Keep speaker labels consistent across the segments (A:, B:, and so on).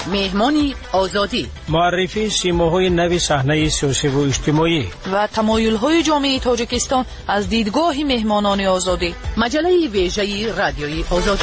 A: مهمانی آزادی،
B: معرفی سیماهای نوی صحنه سیاسی و اجتماعی
C: و تمایل‌های جامعه تاجیکستان از دیدگاه مهمانان آزادی.
A: مجله ویژه رادیوی آزادی.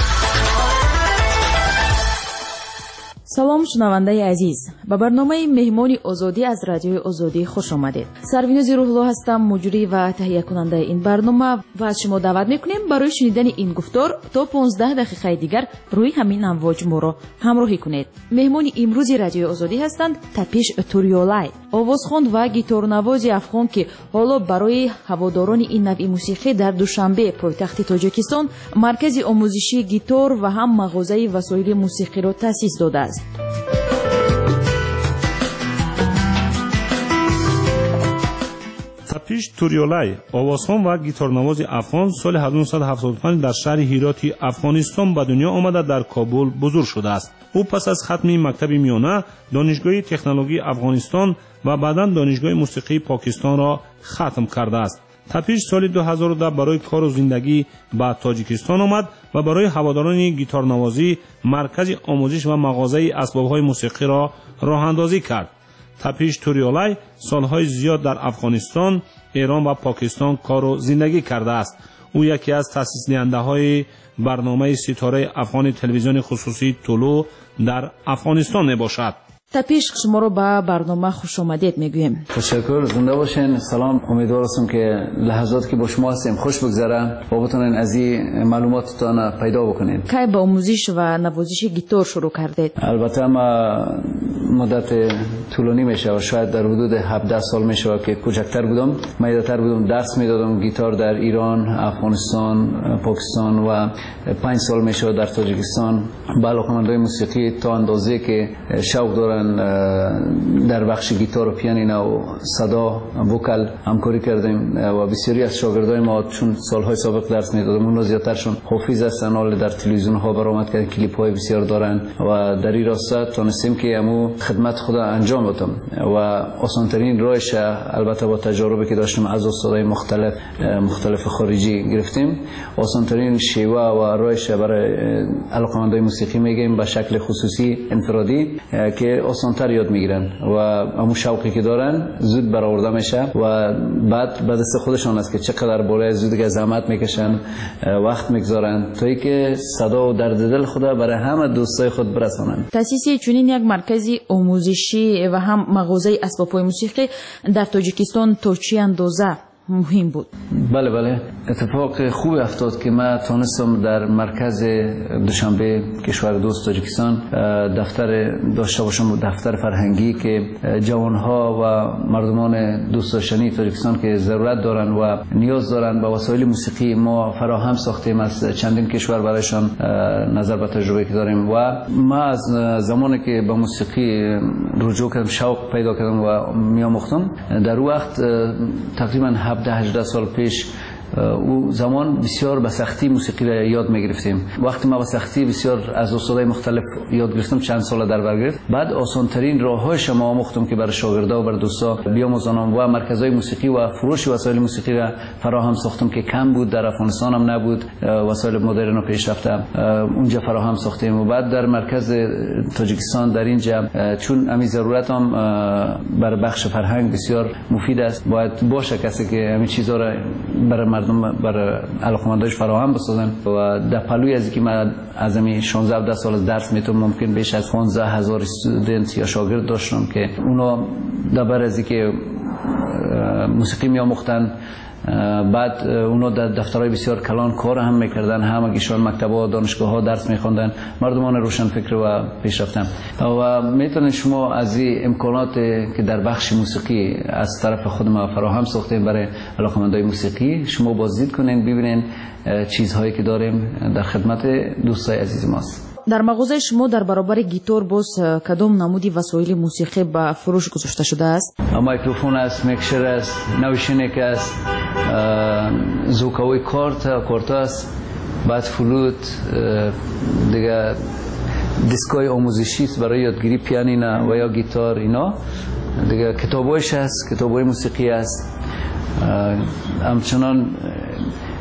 D: سلام شنونده عزیز، به برنامه مهمانی آزادی از رادیوی آزادی خوش آمدید. سروینوز روح‌الله هستم، مجری و تهیه کننده این برنامه و از شما دعوت میکنیم برای شنیدن این گفتار تا 15 دقیقه دیگر روی همین امواج ما را همراهی کنید. مهمانی امروزی رادیوی آزادی هستند تپیش توریولای، آوازخوان و گیتارنواز افغان که حالا برای هواداران این نوع موسیقی در دوشنبه پایتخت تاجیکستان مرکز آموزشی گیتار و هم مغازه وسایل موسیقی را تأسیس داده است.
E: تپیش توریولای، آوازخوان و گیتارنواز افغان، سال 1975 در شهر هیراتی افغانستان به دنیا آمده در کابل بزرگ شده است. او پس از ختم مکتب میانه دانشگاه تکنولوژی افغانستان و بعداً دانشگاه موسیقی پاکستان را ختم کرده است. تپیش سال 2010 برای کار و زندگی به تاجیکستان آمد و برای هواداران گیتارنوازی مرکز آموزش و مغازه اسباب‌های موسیقی را راه اندازی کرد. تپیش توریولای سالهای زیاد در افغانستان، ایران و پاکستان کار و زندگی کرده است. او یکی از تأسیس دهنده‌های برنامه ستاره افغان تلویزیون خصوصی طلوع در افغانستان میباشد.
D: تپیش شما رو به برنامه خوش آمدید میگویم.
F: تشکر، زنده باشین. سلام، امیدوار هستم که لحظاتی که با شما هستیم خوش بگذره و بتونین از این معلوماتتان پیدا بکنین.
D: کی با آموزش و نوازش گیتار شروع کردید؟
F: البته ما مدت طولانی میشه و شاید در حدود 17 سال میشه که کوچکتر بودم، میدتر بودم، درس میدادم گیتار در ایران، افغانستان، پاکستان و 5 سال میشه در تاجیکستان. با علاقه‌مندای موسیقی تا اندازه که شوق دارن در بخش گیتار و پیانینو و صدا وکل همکاری کردیم و بسیاری از شاگردای ما چون سالهای سابق درس میدادم اون زیادترشون حافظ هستن، حال در تلویزیون ها برآمد کردن، کلیپ های بسیار دارن و در این راستا تونستیم که همو خدمت خدا انجام بدم و آسانترین راهش البته با تجاربی که داشتم از استادای مختلف خارجی گرفتیم، آسانترین شیوه و راهش برای علاقه‌مندای موسیقی میگیم به شکل خصوصی انفرادی که آسانتر یاد میگیرن و همون شوقی که دارن زود برآورده میشه و بعد به دست خودشان است که چقدر بالای زود که زحمت میکشن، وقت میگذارن تا اینکه صدا و درد دل خدا برای همه دوستای خود برسانن.
D: تأسیس چنین یک مرکزی آموزشی و هم مغازه اسباب‌های موسیقی در تاجیکستان تا چه اندازه مهم بود؟
F: بله، اتفاق خوب افتاد که من تونستم در مرکز دوشنبه کشور دوست تاجیکستان دفتر داشته باشم، دفتر فرهنگی که جوانها و مردمان دوست داشتنی تاجیکستان که ضرورت دارن و نیاز دارن به وسایل موسیقی ما فراهم ساختیم از چندین کشور برایشان نظر به تجربه که داریم و ما از زمانی که به موسیقی رجوع کردم، شوق پیدا کردم و میآموختم، در وقت تقریبا 17-18 سال پیش او زمان بسیار به سختی موسیقی را یاد میگرفتیم. وقتی ما به سختی بسیار از استادای مختلف یاد گرفتم، چند سال در بر گرفت، بعد آسانترین راه‌هاش ما آموختم که برای شاگردا و برای دوستا بیاموزانم و مرکزهای موسیقی و فروش وسایل موسیقی را فراهم ساختم که کم بود، در افغانستان هم نبود، وسایل مدرن و پیشرفته اونجا فراهم ساختیم و بعد در مرکز تاجیکستان در اینجا چون همین ضرورت هم برای بخش فرهنگ بسیار مفید است، باید باشه کسی که همین چیزا را برای مردم برای علاقمندایش فراهم بسازن و در پلوی از اینکه من از همین 16-17 سال درس میتونم ممکن بیش از 15,000 استودنت یا شاگرد داشتم که اونا در از اینکه موسیقی میآموختن، بعد اونا در دفترهای بسیار کلان کار هم میکردن، همگیشان مکتب‌ها دانشگاه‌ها درس میخوندن، مردمان روشنفکر و پیشرفتن و میتونید شما از این امکانات که در بخش موسیقی از طرف خود ما فراهم ساختیم برای علاقه‌مندای موسیقی شما بازدید کنین، ببینین چیزهایی که داریم در خدمت دوستای عزیز ماست.
D: در مغازه شما در برابر گیتار باز کدام نمودی وسایل موسیقی به فروش گذاشته شده است؟
F: میکروفون است، میکسر است، نوشینک است، زوکاوی کارت است، بعد فلوت، دیگه دیسکای آموزشی است برای یادگیری پیانینو و یا گیتار، اینا دیگه کتابایش است، کتابای موسیقی است. همچنان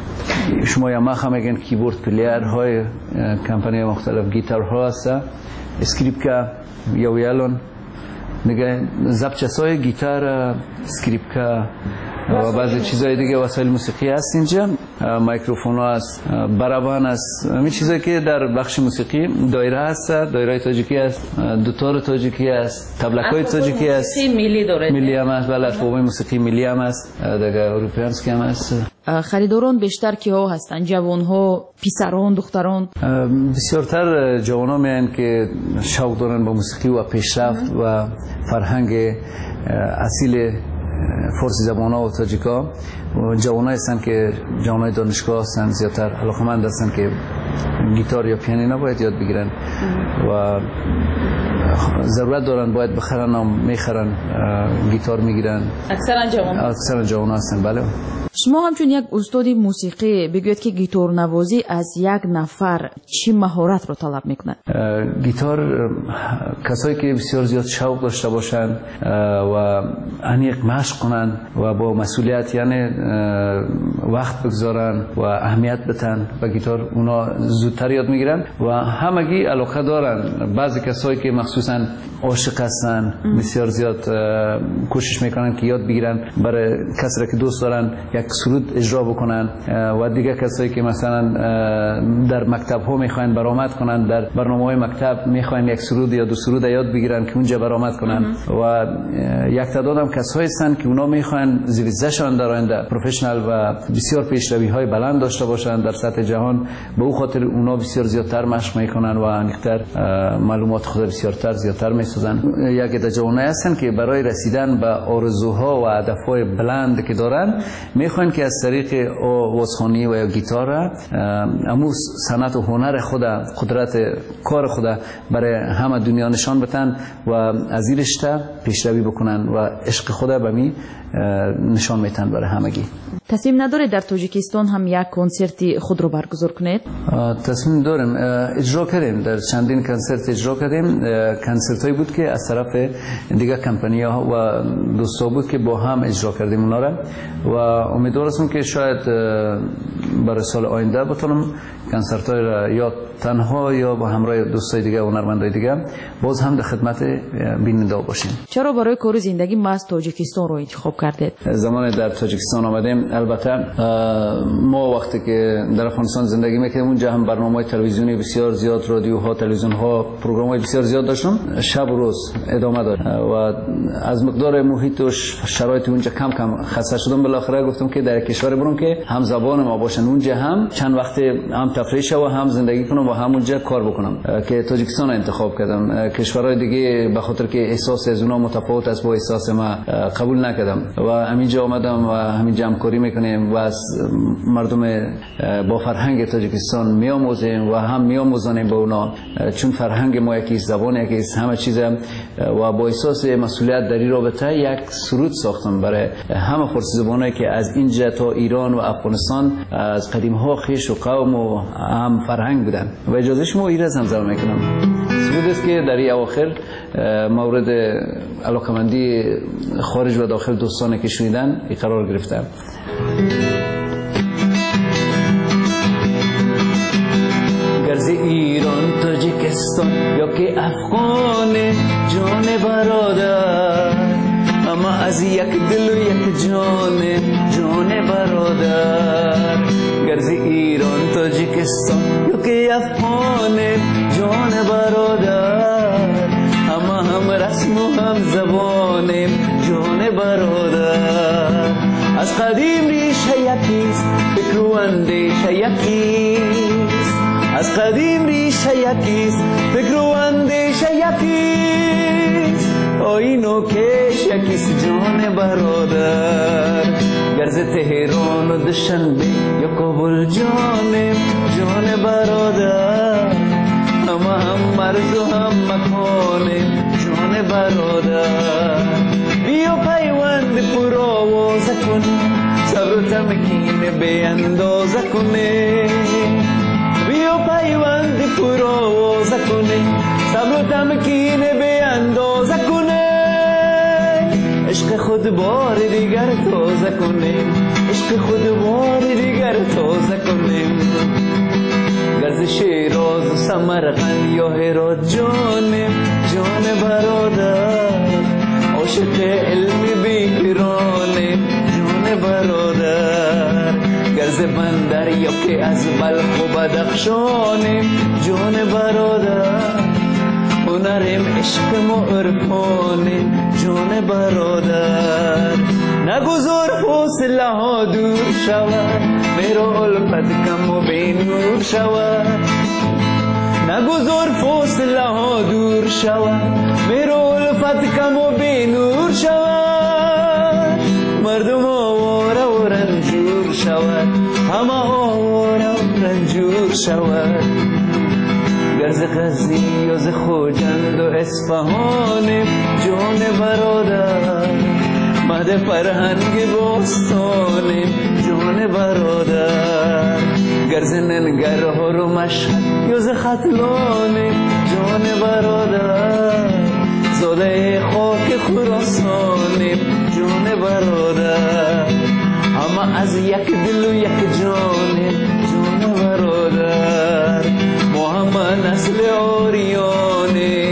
F: شما یاماها میگن کیبورد پلیر های کمپانی مختلف گیتار ها هست اسکریپکا یا ویالون دیگه ضبط‌های گیتار اسکریپکا و بعضی چیزهای دیگه وسایل موسیقی هست اینجا میکروفون ها هست برابان هست همین چیزایی که در بخش موسیقی دایره هست دایره تاجیکی هست دوتار تاجیکی هست تبلکای تاجیکی هست
D: ملی داره
F: ملی هم هست بله اسباب موسیقی ملی هم هست دیگه اروپیانسکی هم هست
D: خریداران بیشتر کیها هستند جوان ها پسران دختران
F: بسیارتر جوان ها میان که شوق دارن با موسیقی و پیشرفت و فرهنگ اصیل فارسی زبان ها و تاجیکا و جوانایی هستند که جوانای دانشگاه هستند زیادتر علاقمند هستند که گیتار یا پیانینو باید یاد بگیرن و ضرورت دارن باید بخرن و میخرن گیتار میگیرن اکثرا جوان هستند بله.
D: شما همچون یک استاد موسیقی بگوید که گیتار نوازی از یک نفر چی مهارت رو طلب میکنه؟
F: گیتار کسایی که بسیار زیاد شوق داشته باشن و عمیق مشق کنن و با مسئولیت یعنی وقت بگذارن و اهمیت بدن و گیتار اونا زودتر یاد میگیرن و همگی علاقه دارن. بعضی کسایی که مخصوصا عاشق هستن بسیار زیاد کوشش میکنن که یاد بگیرن برای کسی که دوست دارن یک سرود اجرا بکنن و دیگه کسایی که مثلا در مکتب ها میخواین برآمد کنن در برنامه‌های مکتب میخواین یک سرود یا دو سرود یاد بگیرن که اونجا برآمد کنن و یک تعداد هم کسایی هستن که اونا میخواین زیرزشان در آینده پروفشنال و بسیار پیشروی های بلند داشته باشن در سطح جهان به او خاطر اونا بسیار زیادتر مشق میکنن و انیختر معلومات خود بسیارتر زیادتر میسازن. یک عده جوانایی هستن که برای رسیدن به آرزوها و هدفهای بلند که دارن میخوان که از طریق آوازخوانی و گیتار امو صنعت و هنر خود قدرت کار خود برای همه دنیا نشان بدن و از این رشته پیشروی بکنن و عشق خود به می نشان میتن برای همگی.
D: تصمیم نداره در تاجیکستان هم یک کنسرتی خود رو برگزار کنید؟
F: تصمیم داریم اجرا کردیم در چندین کنسرت اجرا کردیم. کنسرت هایی بود که از طرف دیگه کمپانی ها و دوستا بود که با هم اجرا کردیم اونا را و امیدوار هستم که شاید برای سال آینده بتونم کنسرت های را یا تنها یا با همراه دوستای دیگه و هنرمندای دیگه باز هم در خدمت بیننده باشیم.
D: چرا برای کار زندگی از تاجیکستان رو انتخاب کردید؟
F: زمانی در تاجیکستان آمدیم البته ما وقتی که در افغانستان زندگی میکردیم اونجا هم برنامه‌های تلویزیونی بسیار زیاد رادیوها تلویزیون‌ها پروگرام‌های بسیار زیاد داشتم شب و روز ادامه داد و از مقدار محیط و شرایط اونجا کم کم خسته شدم. بالاخره گفتم که در کشور برم که هم زبان ما باشن اونجا هم چند وقت هم تفریح و هم زندگی کنم و همونجا کار بکنم که تاجیکستان انتخاب کردم. کشورهای دیگه به خاطر که احساس از اونها متفاوت است با احساس ما قبول نکردم و همینجا آمدم و همینجا همکاری میکنیم و از مردم با فرهنگ تاجیکستان میآموزیم و هم میآموزانیم با اونا چون فرهنگ ما یکی زبان یکی همه چیز و با احساس مسئولیت در این رابطه یک سرود ساختم برای همه فارسی زبانایی که از اینجا تا ایران و افغانستان از قدیم ها خویش و قوم و هم فرهنگ بودن و اجازه شما ایرز هم زمان میکنم. سرود است که در این اواخر مورد علاقمندی خارج و داخل دوستانی که شنیدن قرار گرفته. گرز ایران تاجیکستان یا که افغان جان برادر اما از یک دل و یک جان برادر. گرز ایران تاجیکستان یا که افغان جان برادر اما هم رسم و هم زبان جان برادر. از قدیم ریشه یکیست فکر و اندیشه یکیست از قدیم ریشه یکیست فکر و اندیشه یکیست آیین و کش یکیست جان برادر. گرز تهران و دوشنبه یا کابل جان برادر اما هم مرز و هم مکان جان برادر. بیا پیوند پر آوازه کنی صبر و تمکین به اندازه کنی بیا پیوند پر آوازه کنی صبر و تمکین به اندازه کنی عشق خود بار دیگر تازه کنیم عشق خود بار دیگر تازه کنیم. گرز شیراز سمرقند یا هرات جان برادر عاشق علم بیکرانه جان برادر گرز بندر یا که از بلخ و بدخشانه جان برادر هنرم عشقم و عرفانه جان برادر نگذار فاصله ها دور شود میرا الفت کم و بینور شود نگذار فاصله ها دور شود میرا الفت کم و بینور شود مردم آواره و رنجور شود همه آواره و رنجور شود گرز غزنی و ز خوجند و اصفهان جان برادر مهد فرهنگ باستان جان برادر گرز ننگرهار و مشهد یا ز ختلان جان برادر زاده خاک خراسان جان برادر همه از یک دل و یک جان برادر ما همه نسل آریانه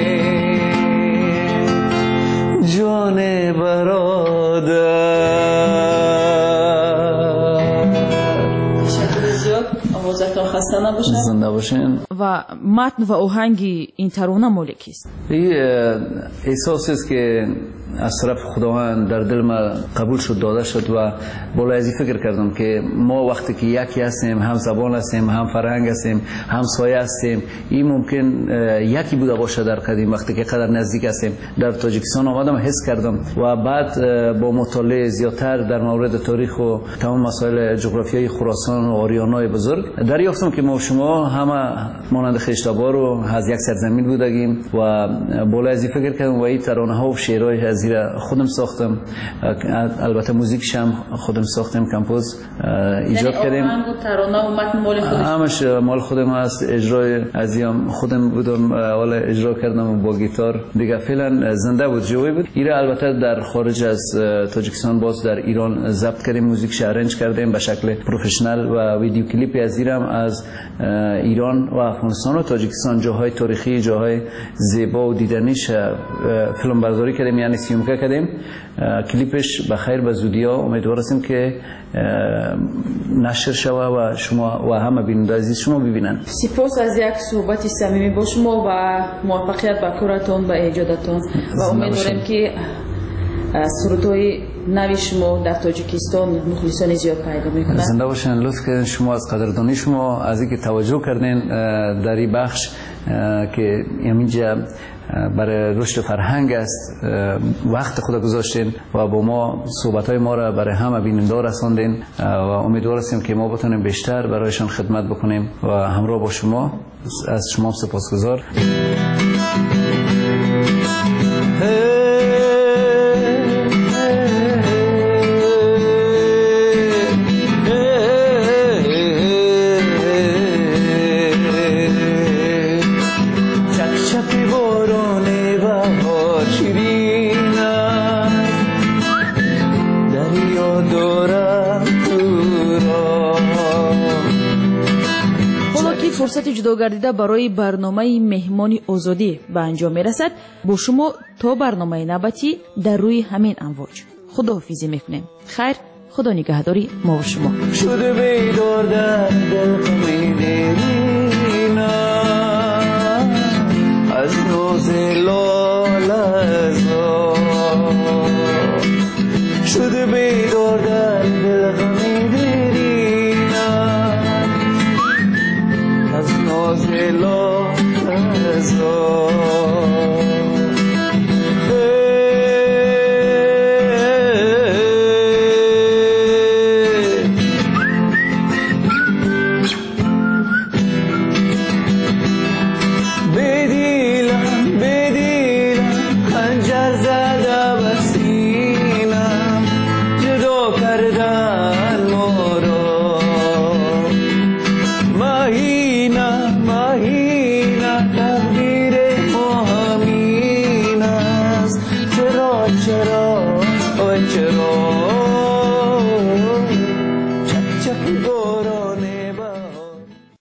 F: جان برادر.
D: زیاد آوازتان خسته نباشن
F: زنده باشین.
D: و متن و آهنگ این ترانه مال کیست؟
F: این احساسی است که از طرف خداوند در دل ما قبول شد داده شد و بالا از فکر کردم که ما وقتی که یکی هستیم هم زبان هستیم هم فرهنگ هستیم هم سایه هستیم این ممکن یکی بوده باشه در قدیم وقتی که قدر نزدیک هستیم در تاجیکستان آمدم حس کردم و بعد با مطالعه زیادتر در مورد تاریخ و تمام مسائل جغرافیایی خراسان و آریانای بزرگ دریافتم که ما شما همه مانند خشتابار و از یک سرزمین بودیم و بالا از فکر کردم و این ترانه ها و شعرهای از خودم ساختم البته موزیکش هم خودم ساختم کمپوز ایجاد کردیم
D: یعنی آهنگ و ترانه و متن مال خودش
F: همش مال خودم هست اجرای ازیم خودم بودم حالا اجرا کردم با گیتار دیگه فعلا زنده بود جوی بود ایره البته در خارج از تاجیکستان باز در ایران ضبط کردیم موزیکش ارنج کردیم به شکل پروفشنال و ویدیو کلیپی از ایران از ایران و افغانستان و تاجیکستان جاهای تاریخی جاهای زیبا و دیدنیش فیلم برداری کردیم یعنی سیومکه کردیم کلیپش بخیر به زودی ها امیدوار هستیم که نشر شوه و شما و همه بیننده عزیز شما ببینن.
D: سپاس از یک صحبت صمیمی با شما و موفقیت به کارتون و ایجادتون و امیدواریم که سرودهای نوی شما در تاجیکستان مخلصان زیاد پیدا میکنن.
F: زنده باشین. لطف کردین شما از قدردانی شما از اینکه توجه کردین در این بخش که اینجا برای رشد فرهنگ است وقت خود گذاشتین و با ما صحبت‌های ما را برای همه بیننده رساندین و امیدوار هستیم که ما بتونیم بیشتر برایشان خدمت بکنیم و همراه با شما از شما سپاسگزار.
D: فرصت جداگردیده برای برنامه مهمان آزادی به انجام میرسد. با شما تا برنامه نوبتی در روی همین امواج خداحافظی میکنیم. خیر، خدا نگهداری ما و شما.
F: شده بیدار در دل قمیدینا از نوز لالزا شده بیدار در دل قمیدینا از ناز